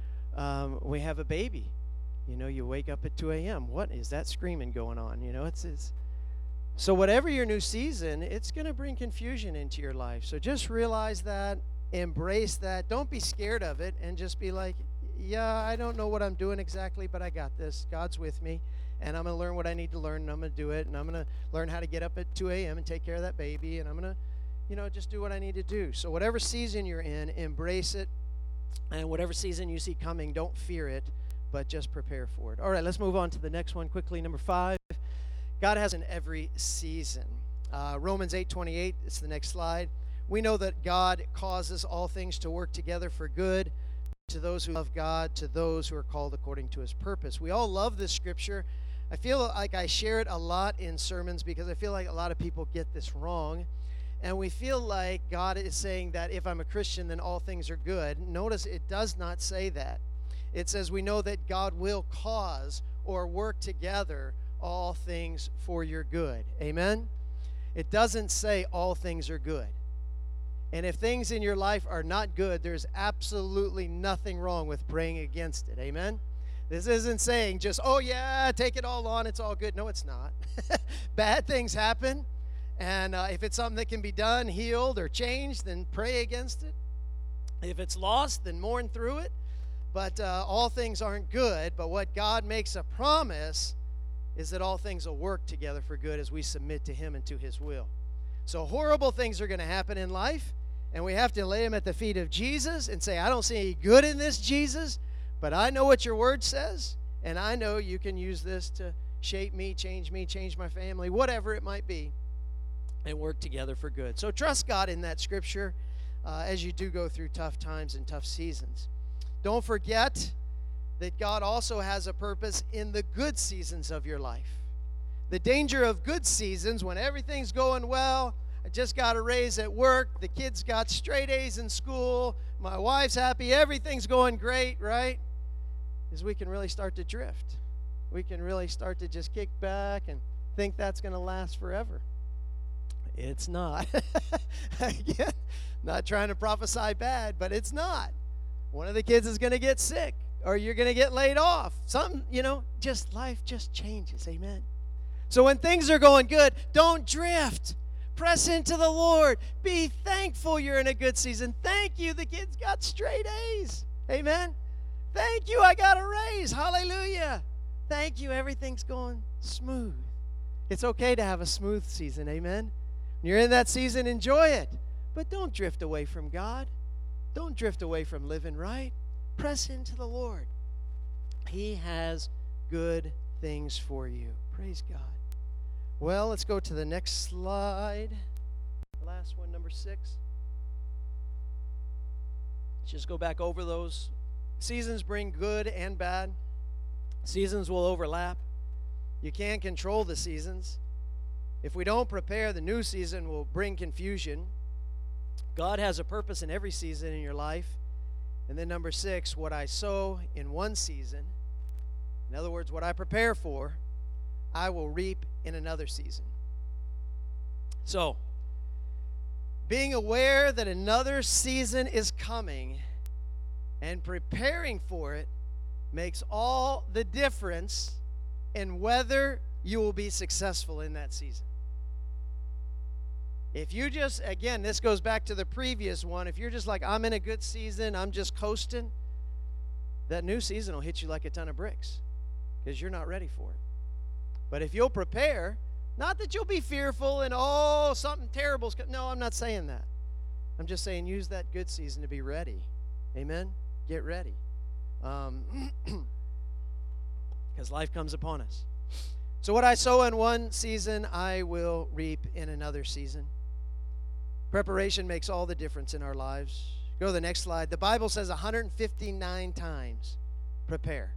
Um, we have a baby. You know, you wake up at two a.m. What is that screaming going on? You know, it's, it's so whatever your new season, it's going to bring confusion into your life. So just realize that, embrace that. Don't be scared of it, and just be like, yeah, I don't know what I'm doing exactly, but I got this. God's with me, and I'm going to learn what I need to learn, and I'm going to do it, and I'm going to learn how to get up at two a.m. and take care of that baby, and I'm going to, you know, just do what I need to do. So whatever season you're in, embrace it, and whatever season you see coming, don't fear it, but just prepare for it. All right, let's move on to the next one quickly. Number five, God has in every season. Uh, Romans eight twenty-eight, it's the next slide. We know that God causes all things to work together for good to those who love God, to those who are called according to his purpose. We all love this scripture. I feel like I share it a lot in sermons because I feel like a lot of people get this wrong. And we feel like God is saying that if I'm a Christian, then all things are good. Notice it does not say that. It says we know that God will cause or work together all things for your good. Amen? It doesn't say all things are good. And if things in your life are not good, there's absolutely nothing wrong with praying against it. Amen? This isn't saying just, oh yeah, take it all on, it's all good. No, it's not. Bad things happen. And uh, if it's something that can be done, healed, or changed, then pray against it. If it's lost, then mourn through it. But uh, all things aren't good. But what God makes a promise is that all things will work together for good as we submit to him and to his will. So horrible things are going to happen in life, and we have to lay them at the feet of Jesus and say, I don't see any good in this, Jesus, but I know what your word says, and I know you can use this to shape me, change me, change my family, whatever it might be, and work together for good. So trust God in that scripture uh, as you do go through tough times and tough seasons. Don't forget that God also has a purpose in the good seasons of your life. The danger of good seasons, when everything's going well, I just got a raise at work, the kids got straight A's in school, my wife's happy, everything's going great, right? Is we can really start to drift. We can really start to just kick back and think that's going to last forever. It's not. Again, not trying to prophesy bad, but it's not. One of the kids is going to get sick, or you're going to get laid off. Something, you know, just life just changes. Amen. So when things are going good, don't drift. Press into the Lord. Be thankful you're in a good season. Thank you, the kids got straight A's. Amen. Thank you, I got a raise. Hallelujah. Thank you, everything's going smooth. It's okay to have a smooth season. Amen. When you're in that season, enjoy it. But don't drift away from God. Don't drift away from living right. Press into the Lord. He has good things for you. Praise God. Well, let's go to the next slide. Last one, number six. Let's just go back over those. Seasons bring good and bad. Seasons will overlap. You can't control the seasons. If we don't prepare, the new season will bring confusion. God has a purpose in every season in your life. And then number six, what I sow in one season, in other words, what I prepare for, I will reap in another season. So, being aware that another season is coming and preparing for it makes all the difference in whether you will be successful in that season. If you just, again, this goes back to the previous one, if you're just like, I'm in a good season, I'm just coasting, that new season will hit you like a ton of bricks because you're not ready for it. But if you'll prepare, Not that you'll be fearful and, oh, something terrible's coming. No, I'm not saying that. I'm just saying use that good season to be ready. Amen? Get ready. Um, because life comes upon us. So what I sow in one season, I will reap in another season. Preparation makes all the difference in our lives. Go to the next slide. The Bible says one hundred fifty-nine times, prepare.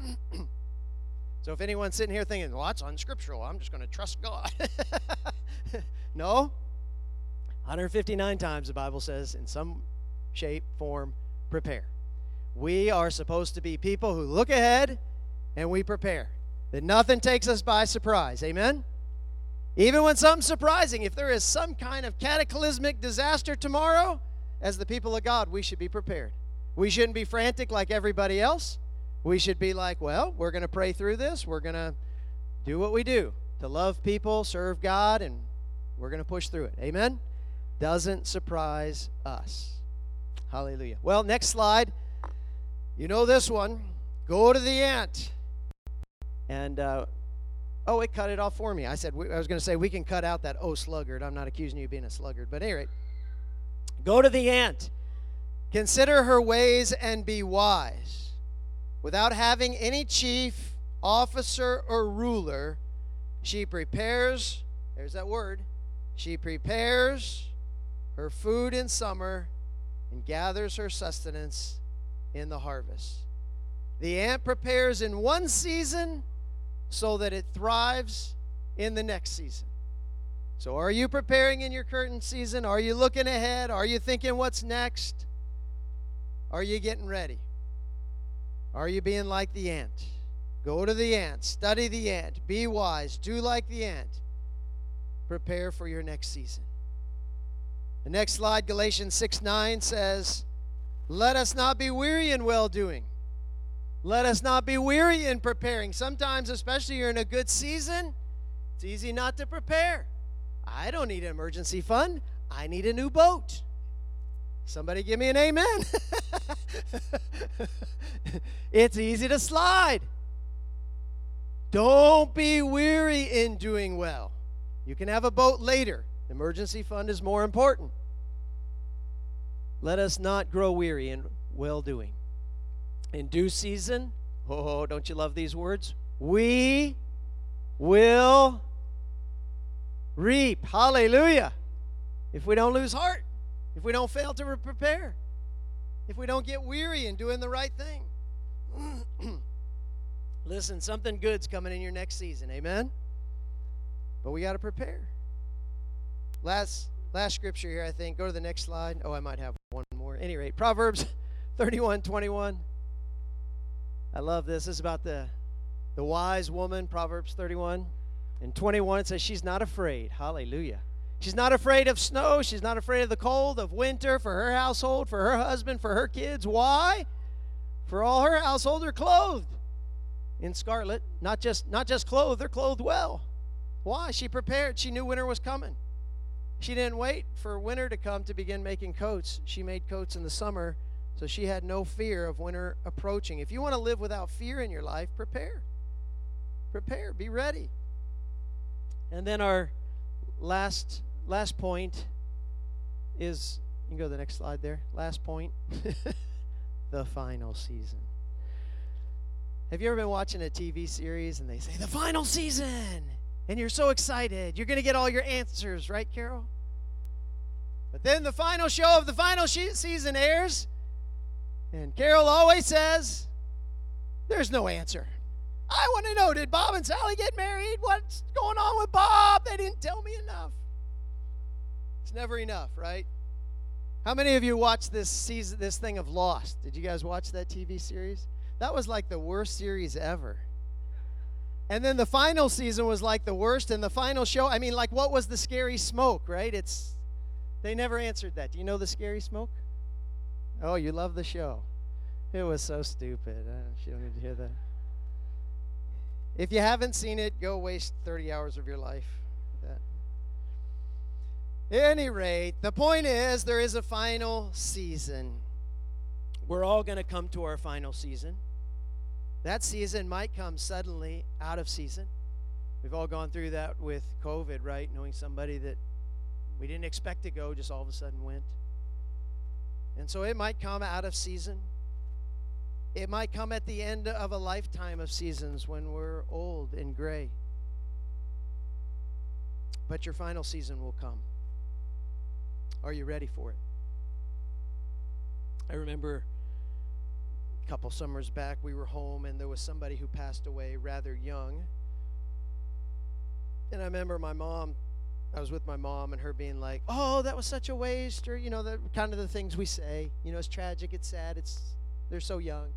So if anyone's sitting here thinking, well, that's unscriptural, I'm just going to trust God. No. one hundred fifty-nine times the Bible says, in some shape, form, prepare. We are supposed to be people who look ahead and we prepare. That nothing takes us by surprise. Amen? Even when something's surprising, if there is some kind of cataclysmic disaster tomorrow, as the people of God, we should be prepared. We shouldn't be frantic like everybody else. We should be like, well, we're going to pray through this. We're going to do what we do to love people, serve God, and we're going to push through it. Amen? Doesn't surprise us. Hallelujah. Well, next slide. You know this one. Go to the ant. And, uh, oh, it cut it off for me. I said, I was going to say, we can cut out that, oh, sluggard. I'm not accusing you of being a sluggard. But anyway, go to the ant. Consider her ways and be wise. Without having any chief, officer, or ruler, she prepares, there's that word, she prepares her food in summer and gathers her sustenance in the harvest. The ant prepares in one season so that it thrives in the next season. So are you preparing in your current season? Are you looking ahead? Are you thinking what's next? Are you getting ready? Are you being like the ant? Go to the ant. Study the ant. Be wise. Do like the ant. Prepare for your next season. The next slide, Galatians six nine says, let us not be weary in well-doing. Let us not be weary in preparing. Sometimes, especially you're in a good season, it's easy not to prepare. I don't need an emergency fund. I need a new boat. Somebody give me an amen. It's easy to slide. Don't be weary in doing well. You can have a boat later. Emergency fund is more important. Let us not grow weary in well-doing. In due season, oh, don't you love these words? We will reap. Hallelujah. If we don't lose heart. If we don't fail to prepare, if we don't get weary in doing the right thing. Listen, something good's coming in your next season, amen? But we got to prepare. Last last scripture here, I think. Go to the next slide. Oh, I might have one more. At any rate, Proverbs thirty-one twenty-one. I love this. This is about the, the wise woman, Proverbs thirty-one. And twenty-one, it says, she's not afraid. Hallelujah. She's not afraid of snow. She's not afraid of the cold, of winter, for her household, for her husband, for her kids. Why? For all her household are clothed in scarlet. Not just, not just clothed, they're clothed well. Why? She prepared. She knew winter was coming. She didn't wait for winter to come to begin making coats. She made coats in the summer, so she had no fear of winter approaching. If you want to live without fear in your life, prepare. Prepare. Be ready. And then our last last point is, you can go to the next slide there. Last point, the final season. Have you ever been watching a T V series and they say, the final season, and you're so excited. You're going to get all your answers, right, Carol? But then the final show of the final she- season airs, and Carol always says, there's no answer. I want to know, did Bob and Sally get married? What's going on with Bob? They didn't tell me enough. It's never enough, right? How many of you watched this season, this thing of Lost? Did you guys watch that T V series? That was like the worst series ever. And then the final season was like the worst, and the final show, I mean, like, what was the scary smoke, right? It's, they never answered that. Do you know the scary smoke? Oh, you love the show. It was so stupid. Uh, you don't need to hear that. If you haven't seen it, go waste thirty hours of your life with that. At any rate, the point is there is a final season. We're all going to come to our final season. That season might come suddenly out of season. We've all gone through that with COVID, right? Knowing somebody that we didn't expect to go just all of a sudden went. And so it might come out of season. It might come at the end of a lifetime of seasons when we're old and gray. But your final season will come. Are you ready for it? I remember a couple summers back, we were home and there was somebody who passed away rather young. And I remember my mom, I was with my mom and her being like, oh, that was such a waste, or, you know, the kind of the things we say. You know, it's tragic, it's sad, it's they're so young.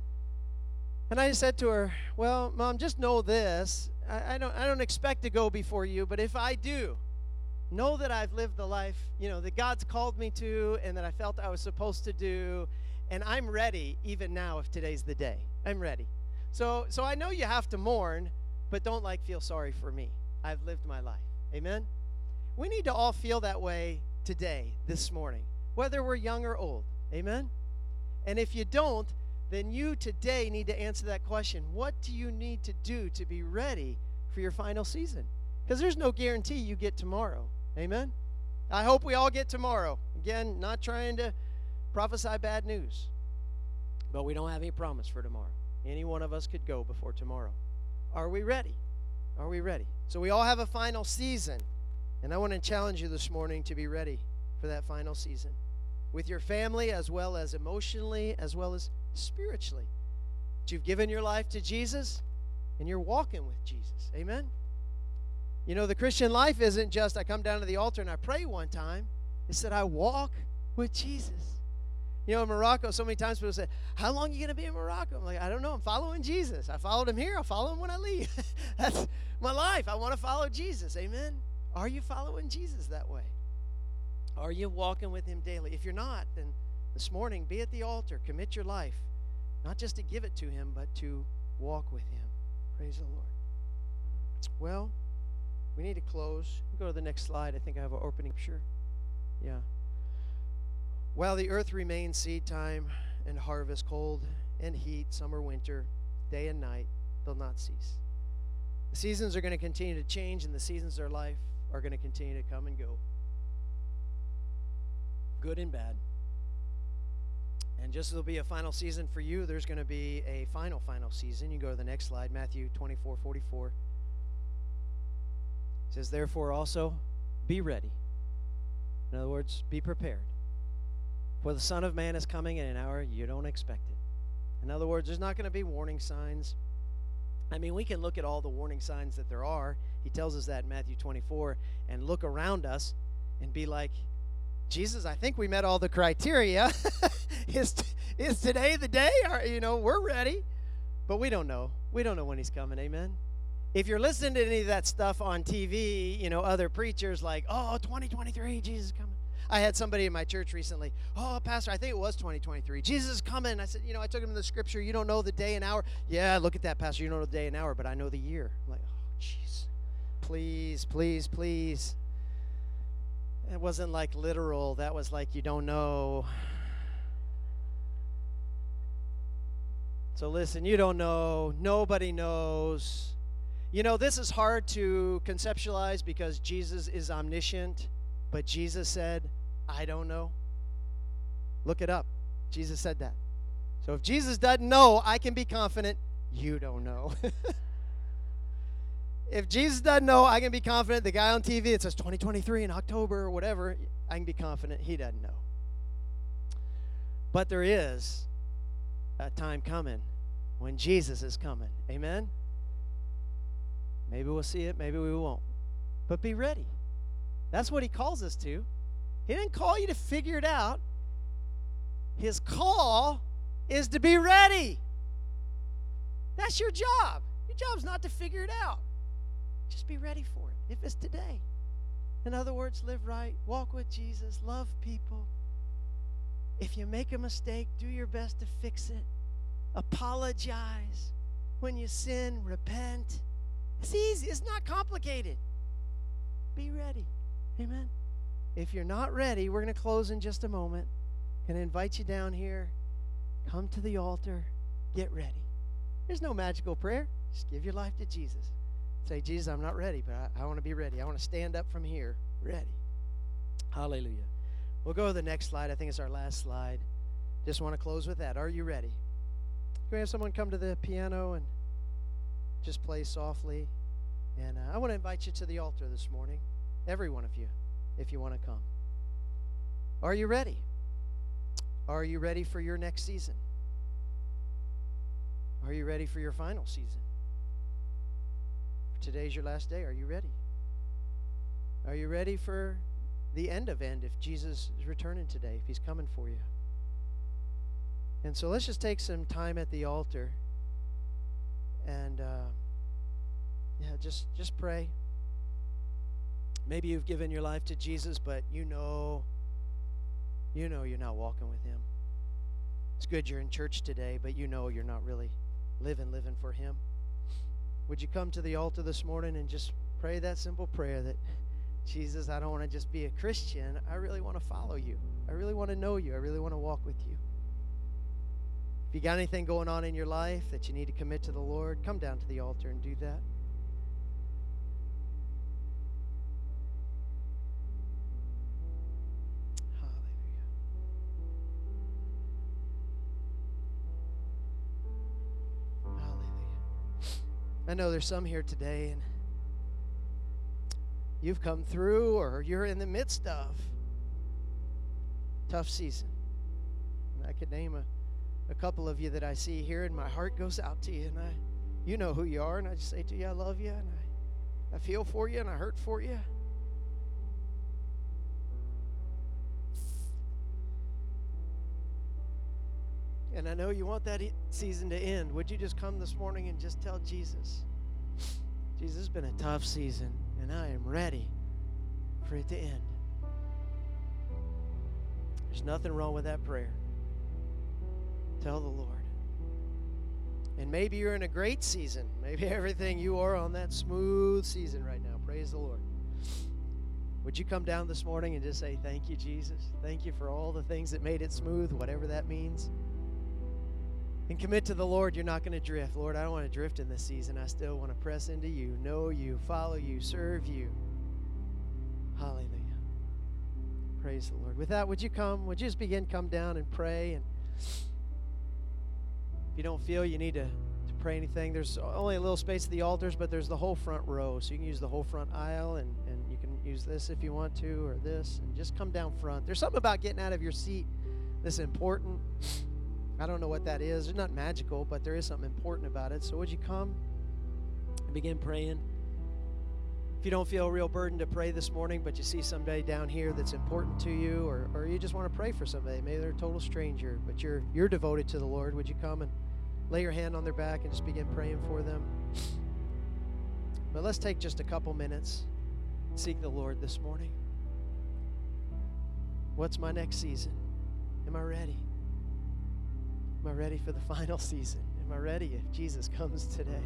And I said to her, well, Mom, just know this. I, I don't I don't expect to go before you, but if I do, know that I've lived the life, you know, that God's called me to and that I felt I was supposed to do, and I'm ready even now if today's the day. I'm ready. So so I know you have to mourn, but don't like feel sorry for me. I've lived my life. Amen? We need to all feel that way today, this morning, whether we're young or old. Amen? And if you don't, then you today need to answer that question. What do you need to do to be ready for your final season? Because there's no guarantee you get tomorrow. Amen? I hope we all get tomorrow. Again, not trying to prophesy bad news, but we don't have any promise for tomorrow. Any one of us could go before tomorrow. Are we ready? Are we ready? So we all have a final season, and I want to challenge you this morning to be ready for that final season with your family as well as emotionally as well as spiritually. That you've given your life to Jesus and you're walking with Jesus. Amen? You know, the Christian life isn't just I come down to the altar and I pray one time. It's that I walk with Jesus. You know, in Morocco, so many times people say, how long are you going to be in Morocco? I'm like, I don't know. I'm following Jesus. I followed him here. I'll follow him when I leave. That's my life. I want to follow Jesus. Amen? Are you following Jesus that way? Are you walking with him daily? If you're not, then this morning, be at the altar. Commit your life, not just to give it to him, but to walk with him. Praise the Lord. Well, we need to close. Go to the next slide. I think I have an opening picture. Yeah. While the earth remains seed time and harvest, cold and heat, summer, winter, day and night, they'll not cease. The seasons are going to continue to change, and the seasons of our life are going to continue to come and go, good and bad. And just as there'll be a final season for you, there's going to be a final, final season. You go to the next slide, Matthew twenty-four forty-four. It says, therefore also be ready. In other words, be prepared. For the Son of Man is coming in an hour you don't expect it. In other words, there's not going to be warning signs. I mean, we can look at all the warning signs that there are. He tells us that in Matthew twenty-four, and look around us and be like, Jesus, I think we met all the criteria. is, is today the day? Or, you know, we're ready. But we don't know. We don't know when he's coming. Amen? If you're listening to any of that stuff on T V, you know, other preachers like, oh, twenty twenty-three, Jesus is coming. I had somebody in my church recently, oh, Pastor, I think it was twenty twenty-three. Jesus is coming. I said, you know, I took him to the scripture. You don't know the day and hour. Yeah, look at that, Pastor. You don't know the day and hour, but I know the year. I'm like, oh, jeez. Please, please, please. It wasn't like literal. That was like you don't know. So listen, you don't know. Nobody knows. You know, this is hard to conceptualize because Jesus is omniscient, but Jesus said, I don't know. Look it up. Jesus said that. So if Jesus doesn't know, I can be confident you don't know. If Jesus doesn't know, I can be confident the guy on T V, it says twenty twenty-three in October or whatever, I can be confident he doesn't know. But there is a time coming when Jesus is coming. Amen? Maybe we'll see it, maybe we won't. But be ready. That's what he calls us to. He didn't call you to figure it out. His call is to be ready. That's your job. Your job's not to figure it out. Just be ready for it, if it's today. In other words, live right, walk with Jesus, love people. If you make a mistake, do your best to fix it. Apologize. When you sin, repent. It's easy. It's not complicated. Be ready. Amen. If you're not ready, we're going to close in just a moment. I'm going to invite you down here. Come to the altar. Get ready. There's no magical prayer. Just give your life to Jesus. Say, Jesus, I'm not ready, but I, I want to be ready. I want to stand up from here ready. Hallelujah. We'll go to the next slide. I think it's our last slide. Just want to close with that. Are you ready? Can we have someone come to the piano and just play softly? And uh, I want to invite you to the altar this morning, every one of you, if you want to come. Are you ready? Are you ready for your next season? Are you ready for your final season? Today's your last day. Are you ready? Are you ready for the end of end if Jesus is returning today, if he's coming for you? And so let's just take some time at the altar and uh, yeah, just just pray. Maybe you've given your life to Jesus, but you know, you know you're not walking with him. It's good you're in church today, but you know you're not really living, living for him. Would you come to the altar this morning and just pray that simple prayer that, Jesus, I don't want to just be a Christian. I really want to follow you. I really want to know you. I really want to walk with you. If you got anything going on in your life that you need to commit to the Lord, come down to the altar and do that. I know there's some here today, and you've come through or you're in the midst of tough season. And I could name a, a couple of you that I see here, and my heart goes out to you, and I, you know who you are, and I just say to you, I love you, and I, I feel for you, and I hurt for you. And I know you want that season to end. Would you just come this morning and just tell Jesus, Jesus, it's been a tough season, and I am ready for it to end. There's nothing wrong with that prayer. Tell the Lord. And maybe you're in a great season. Maybe everything you are on that smooth season right now. Praise the Lord. Would you come down this morning and just say, thank you, Jesus. Thank you for all the things that made it smooth, whatever that means. And commit to the Lord, you're not going to drift. Lord, I don't want to drift in this season. I still want to press into you, know you, follow you, serve you. Hallelujah. Praise the Lord. With that, would you come? Would you just begin, come down and pray? And if you don't feel you need to, to pray anything, there's only a little space at the altars, but there's the whole front row. So you can use the whole front aisle, and, and you can use this if you want to, or this, and just come down front. There's something about getting out of your seat that's important. I don't know what that is. It's not magical, but there is something important about it. So would you come and begin praying? If you don't feel a real burden to pray this morning, but you see somebody down here that's important to you, or, or you just want to pray for somebody, maybe they're a total stranger, but you're you're devoted to the Lord, would you come and lay your hand on their back and just begin praying for them? But let's take just a couple minutes and seek the Lord this morning. What's my next season? Am I ready? Am I ready for the final season? Am I ready if Jesus comes today?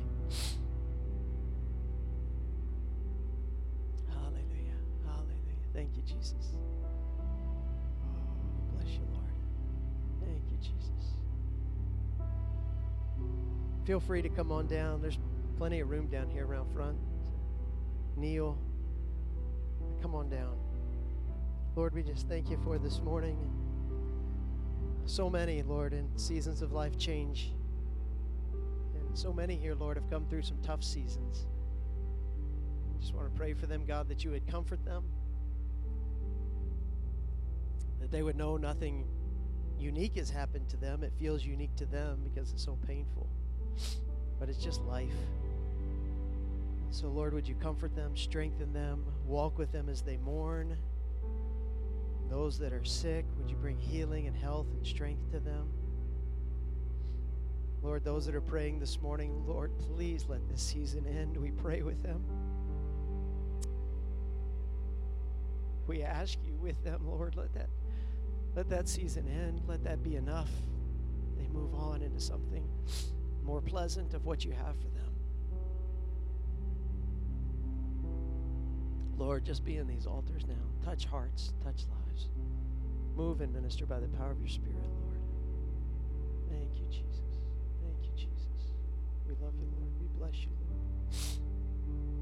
Hallelujah. Hallelujah. Thank you, Jesus. Oh, bless you, Lord. Thank you, Jesus. Feel free to come on down. There's plenty of room down here around front. Kneel. Come on down. Lord, we just thank you for this morning. So many, Lord, in seasons of life change. And so many here, Lord, have come through some tough seasons. I just want to pray for them, God, that you would comfort them, that they would know nothing unique has happened to them. It feels unique to them because it's so painful. But it's just life. So, Lord, would you comfort them, strengthen them, walk with them as they mourn. Those that are sick, would you bring healing and health and strength to them? Lord, those that are praying this morning, Lord, please let this season end. We pray with them. We ask you with them, Lord, let that, let that season end. Let that be enough. They move on into something more pleasant of what you have for them. Lord, just be in these altars now. Touch hearts, touch lives. Move and minister by the power of your Spirit, Lord. Thank you, Jesus. Thank you, Jesus. We love you, Lord. We bless you, Lord.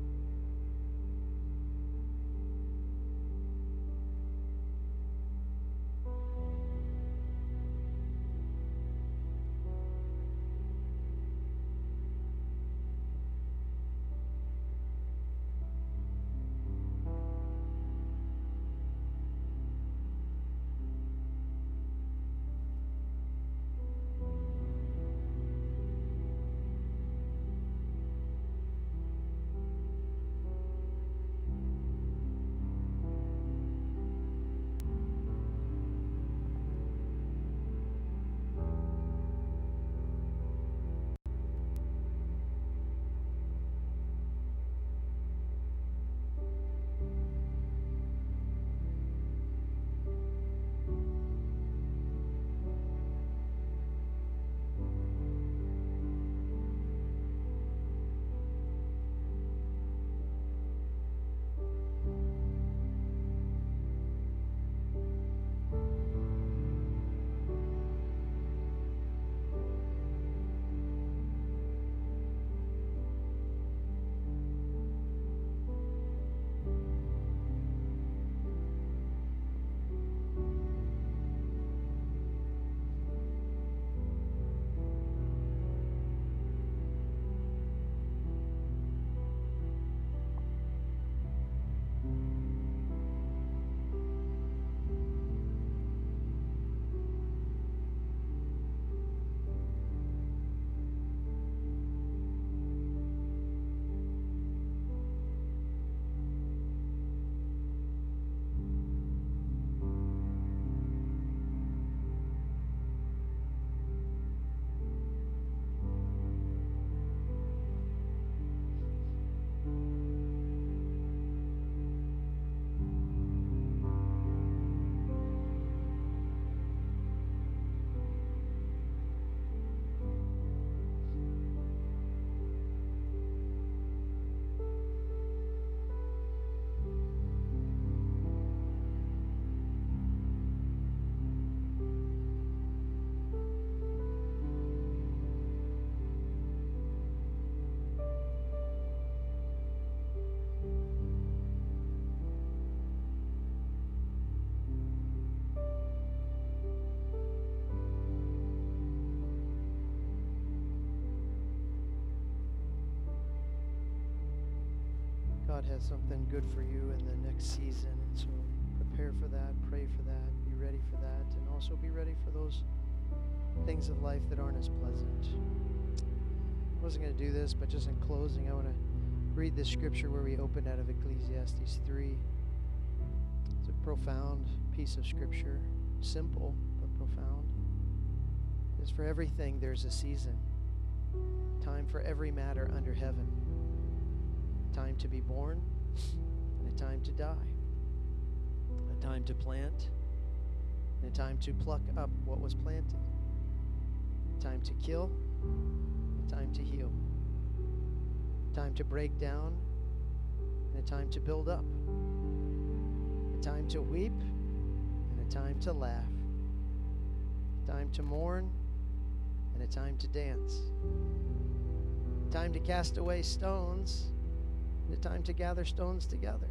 God has something good for you in the next season, and so prepare for that, pray for that, be ready for that, and also be ready for those things of life that aren't as pleasant. I wasn't going to do this, but just in closing, I want to read this scripture where we opened out of Ecclesiastes three. It's a profound piece of scripture, simple but profound. It's for everything there's a season, time for every matter under heaven. Time to be born and a time to die, a time to plant and a time to pluck up what was planted, a time to kill, a time to heal, a time to break down and a time to build up, a time to weep and a time to laugh, a time to mourn and a time to dance, a time to cast away stones and a time to gather stones together,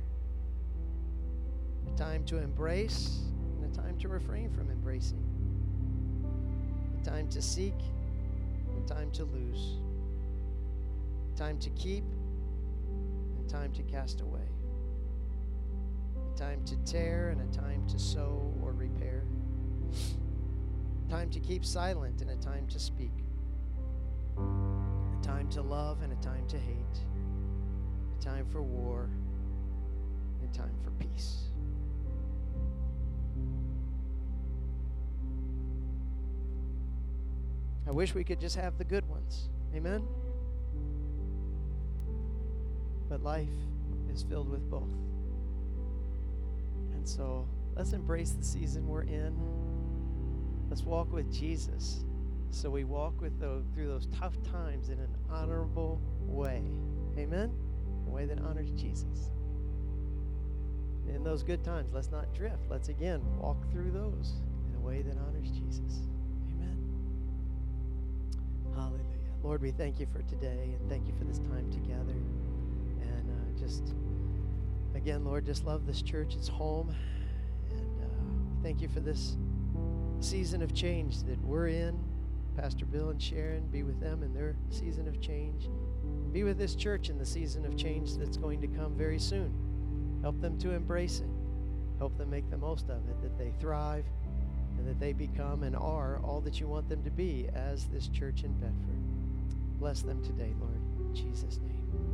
a time to embrace and a time to refrain from embracing, a time to seek and a time to lose, a time to keep and a time to cast away, a time to tear and a time to sow or repair, a time to keep silent and a time to speak, a time to love and a time to hate, time for war, and time for peace. I wish we could just have the good ones. Amen? But life is filled with both. And so let's embrace the season we're in. Let's walk with Jesus. So we walk with those, through those tough times in an honorable way. Amen? A way that honors Jesus. In those good times, let's not drift. Let's again walk through those in a way that honors Jesus. Amen. Hallelujah. Lord, we thank you for today and thank you for this time together. And uh, just, again, Lord, just love this church. It's home. And uh, we thank you for this season of change that we're in. Pastor Bill and Sharon, be with them in their season of change. Be with this church in the season of change that's going to come very soon. Help them to embrace it. Help them make the most of it, that they thrive and that they become and are all that you want them to be as this church in Bedford. Bless them today, Lord. In Jesus' name.